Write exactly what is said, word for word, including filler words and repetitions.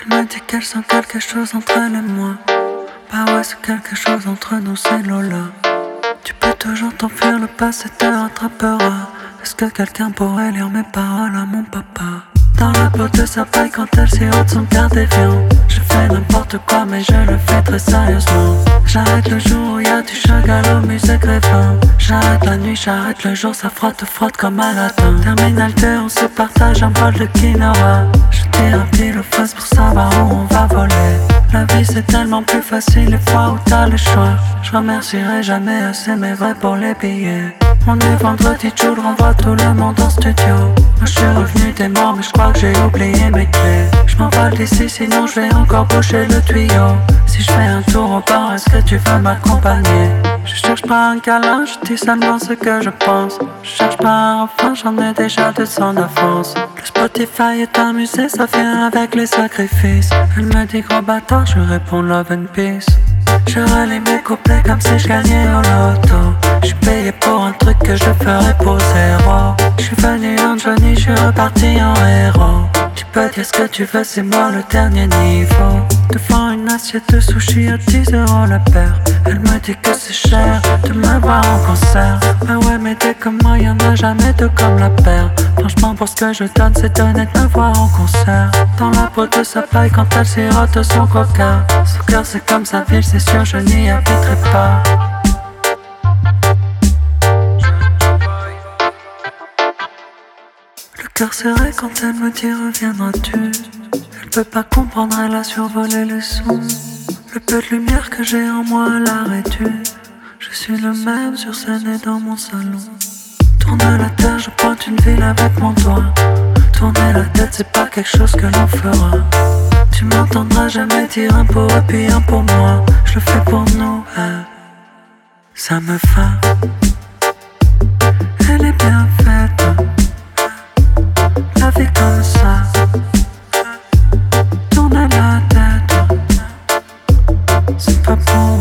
Elle me dit qu'elle sent quelque chose entre elle et moi. Bah ouais, c'est quelque chose entre nous, c'est Lola. Tu peux toujours t'enfuir, le passé te rattrapera. Est-ce que quelqu'un pourrait lire mes paroles à mon papa? Dans la peau de sa paille quand elle sirote son quart déviant. Je fais n'importe quoi mais je le fais très sérieusement. J'arrête le jour où y'a du Chagall au musée Grévin. J'arrête la nuit, j'arrête le jour, ça frotte, frotte comme à latin. Terminal deux, on se partage un bol de quinoa. Je tire un pile au face pour savoir où on va voler. La vie c'est tellement plus facile les fois où t'as le choix. Je remercierai jamais assez mes vrais pour les billets. On est vendredi, Jules renvoie tout le monde en studio. Moi je suis revenu des morts mais je crois que j'ai oublié mes clés. Je m'envole d'ici sinon je vais encore boucher le tuyau. Si je fais un tour au bar, est-ce que tu veux m'accompagner? Je cherche pas un câlin, je dis seulement ce que je pense. Je cherche pas un refrain, j'en ai déjà deux cents d'avance. Le Spotify est un musée, ça vient avec les sacrifices. Elle me dit gros bâtard, je réponds love and peace. Je relis mes couplets comme si je gagnais au loto. J'suis payé pour un truc que je ferais pour zéro. J'suis venu en Johnny, j'suis reparti en héros. Tu peux dire ce que tu veux, c'est moi le dernier niveau. Devant une assiette de sushi à dix euros la paire. Elle me dit que c'est cher de me voir en concert. Bah ouais mais t'es comme moi, y'en a jamais deux comme la paire. Franchement pour ce que je donne c'est donner de me voir en concert. Dans la peau de sa paille quand elle sirote son coca. Son cœur c'est comme sa ville, c'est sûr je n'y habiterai pas. Le cœur serré quand elle me dit reviendras-tu. Elle peut pas comprendre, elle a survolé les sons. Le peu de lumière que j'ai en moi elle a réduit. Je suis le même sur scène et dans mon salon. Tourne la terre, je pointe une ville avec mon doigt. Tourner la tête c'est pas quelque chose que l'on fera. Tu m'entendras jamais dire un pour eux puis un pour moi. Je le fais pour nous, hein. Ça me va. Elle est bien faite. La vie comme ça. Tourner la tête. C'est pas pour